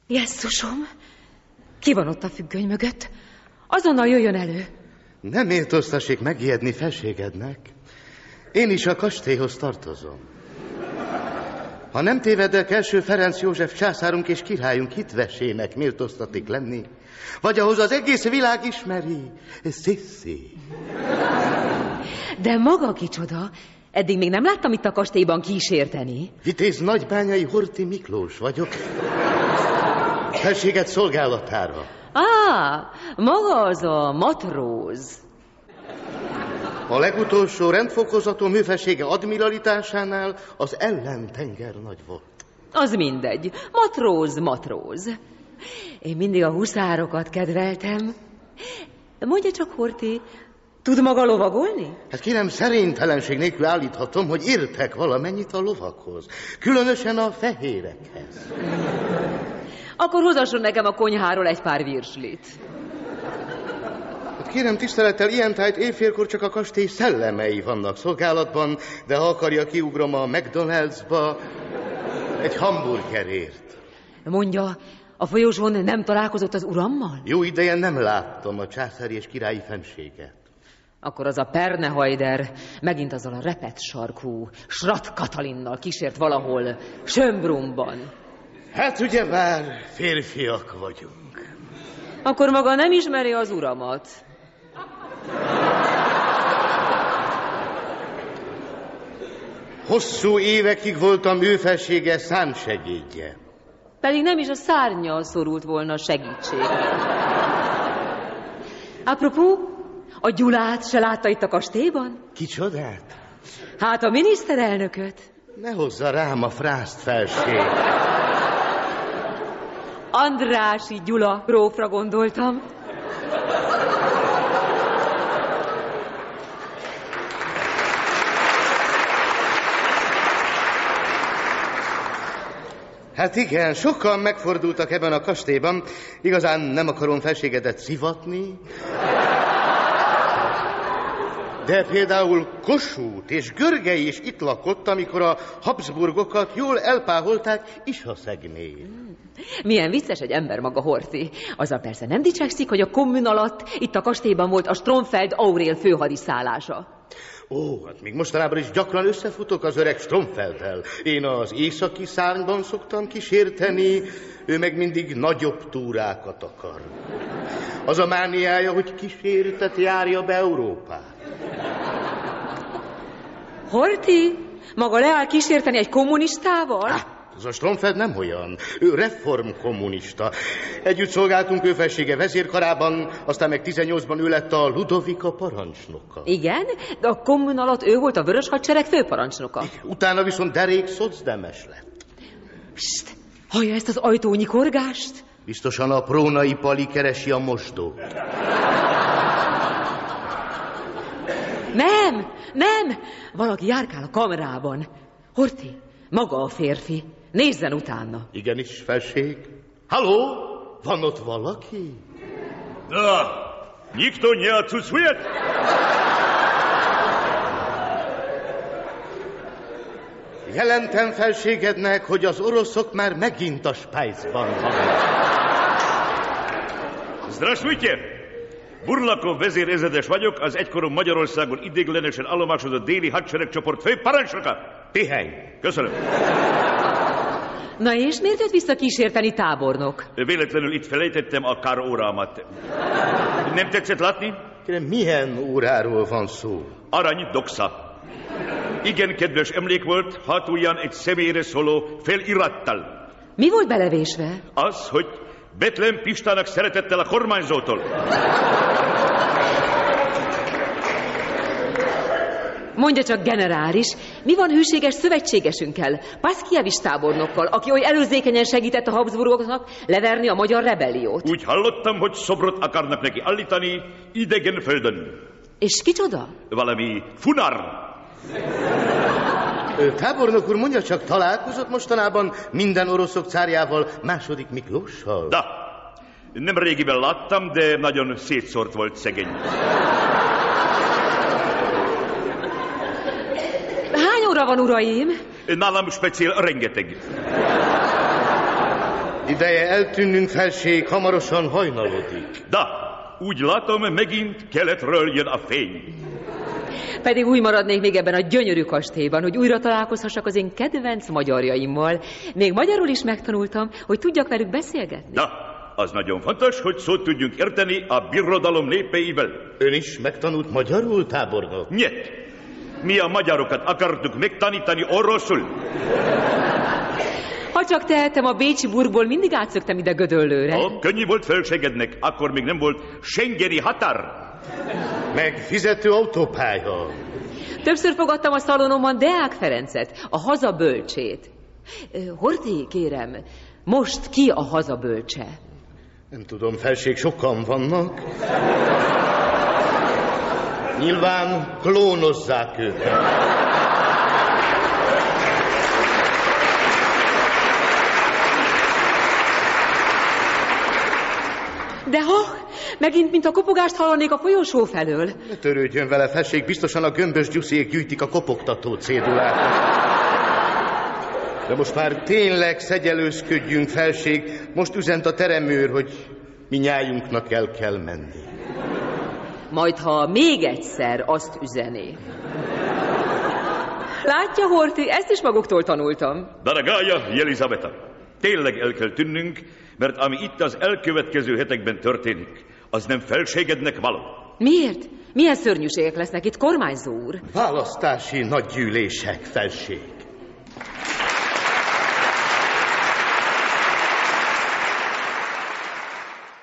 Jesszusom! Ki van ott a függöny mögött? Azonnal jöjjön elő! Nem méltóztassék megijedni felségednek. Én is a kastélyhoz tartozom. Ha nem tévedek, első Ferenc József császárunk és királyunk hitvesének méltóztatik lenni, vagy ahhoz az egész világ ismeri, Sissi. De maga kicsoda? Eddig még nem láttam itt a kastélyban kísérteni. Vitéz nagybányai Horthy Miklós vagyok. Felséged szolgálatára. Maga az a matróz. A legutolsó rendfokozatú műfelsége admiralitásánál az ellentengernagy volt. Az mindegy. Matróz. Én mindig a huszárokat kedveltem. Mondja csak, Horthy, tud maga lovagolni? Hát kérem, szerénytelenség nélkül állíthatom, hogy értek valamennyit a lovakhoz. Különösen a fehérekhez. Akkor hozasson nekem a konyháról egy pár virslit. Hát kérem tisztelettel, ilyen tájt éjfélkor csak a kastély szellemei vannak szolgálatban, de ha akarja, kiugrom a McDonald'sba egy hamburgerért. Mondja, a folyosón nem találkozott az urammal? Jó ideje nem láttam a császári és királyi fenséget. Akkor az a Pernehajder megint azzal a repett sarkú Schratt Katalinnal kísért valahol Schönbrunn-ban. Hát ugye már férfiak vagyunk. Akkor maga nem ismeri az uramat. Hosszú évekig voltam ő felsége számsegédje. Pedig nem is a szárnnyal szorult volna segítségre. Apropó, a Gyulát se látta itt a kastélyban? Kicsodát? Hát a miniszterelnököt. Ne hozza rám a frászt, felség. Andrássy Gyula grófra gondoltam. Hát igen, sokan megfordultak ebben a kastélyban. Igazán nem akarom felségedet szivatni. De például Kossuth és Görgei is itt lakott, amikor a Habsburgokat jól elpáholták Ishaszegnél. Milyen vicces egy ember maga, Horthy. Azzal persze nem dicsekszik, hogy a kommun alatt itt a kastélyban volt a Stromfeld Aurél főhadiszállása. Ó, hát még mostanában is gyakran összefutok az öreg Stromfelddel. Én az északi szárnyban szoktam kísérteni, ő meg mindig nagyobb túrákat akar. Az a mániája, hogy kísértet járja be Európát. Horthy, maga leáll kísérteni egy kommunistával? Ez a Stromfeld nem olyan. Ő reformkommunista. Együtt szolgáltunk ő felsége vezérkarában, aztán meg 18-ban ő lett a Ludovika parancsnoka. Igen, de a kommun alatt ő volt a Vörös Hadsereg főparancsnoka. Utána viszont derék szocdemes lett. Psst, hallja ezt az ajtónyi korgást? Biztosan a Prónai Pali keresi a mosdót. Nem, valaki járkál a kamrában. Horthy, maga a férfi. Nézzen utána. Igenis, felség. Halló, van ott valaki? Da, никто не отсутствует? Jelentem felségednek, hogy az oroszok már megint a Spájzban vannak. Здравствуйте! Burlakov vezérezedes vagyok, az egykoron Magyarországon ideiglenesen állomásodott déli hadseregcsoport főparancsnoka. Pihenj! Köszönöm. Na és miért jött vissza kísérteni, tábornok? Véletlenül itt felejtettem a kár órámat. Nem tetszett látni? Kérem, milyen óráról van szó? Arany doxa. Igen kedves emlék volt, hátulján egy személyre szóló felirattal. Mi volt belevésve? Az, hogy Betlen Pistának szeretettel a kormányzótól. Mondja csak, generális, mi van hűséges szövetségesünkkel, Paszkiewicz tábornokkal, aki oly előzékenyen segített a Habsburgoknak leverni a magyar rebelliót? Úgy hallottam, hogy szobrot akarnak neki állítani idegen földön. És kicsoda? Valami funár. Tábornok úr, mondja csak, találkozott mostanában minden oroszok cárjával, második Miklóssal? Da, nem régiben láttam, de nagyon szétszórt volt szegény. Hány óra van, uraim? Nálam speciál rengeteg. Ideje eltűnnünk, felség, hamarosan hajnalodik. Da, úgy látom, megint keletről jön a fény. Pedig úgy maradnék még ebben a gyönyörű kastélyban, hogy újra találkozhassak az én kedvenc magyarjaimmal. Még magyarul is megtanultam, hogy tudjak velük beszélgetni. Da, az nagyon fontos, hogy szót tudjunk érteni a birodalom népeivel. Ön is megtanult magyarul, tábornok? Nyet. Mi a magyarokat akartuk megtanítani oroszul. Ha csak tehetem, a bécsi burgból mindig átszöktem ide Gödöllőre. Könnyű volt felségednek, akkor még nem volt schengeni határ. Meg fizető autópálya. Többször fogadtam a szalonomban Deák Ferencet, a hazabölcsét. Horthy, kérem, most ki a hazabölcse? Nem tudom, felség, sokan vannak. Nyilván klónozzák őket. De megint, mint a kopogást hallanék a folyosó felől. Ne törődjön vele, felség, biztosan a gömbös gyusziék gyűjtik a kopogtató cédulát. De most már tényleg szegyelőzködjünk, felség. Most üzent a teremőr, hogy minnyájunknak el kell menni. Majd, ha még egyszer azt üzené. Látja, Horthy, ezt is maguktól tanultam. Daragája Jelizaveta, tényleg el kell tűnnünk, mert ami itt az elkövetkező hetekben történik, az nem felségednek való. Miért? Milyen szörnyűségek lesznek itt, kormányzó úr? Választási nagygyűlések, felség.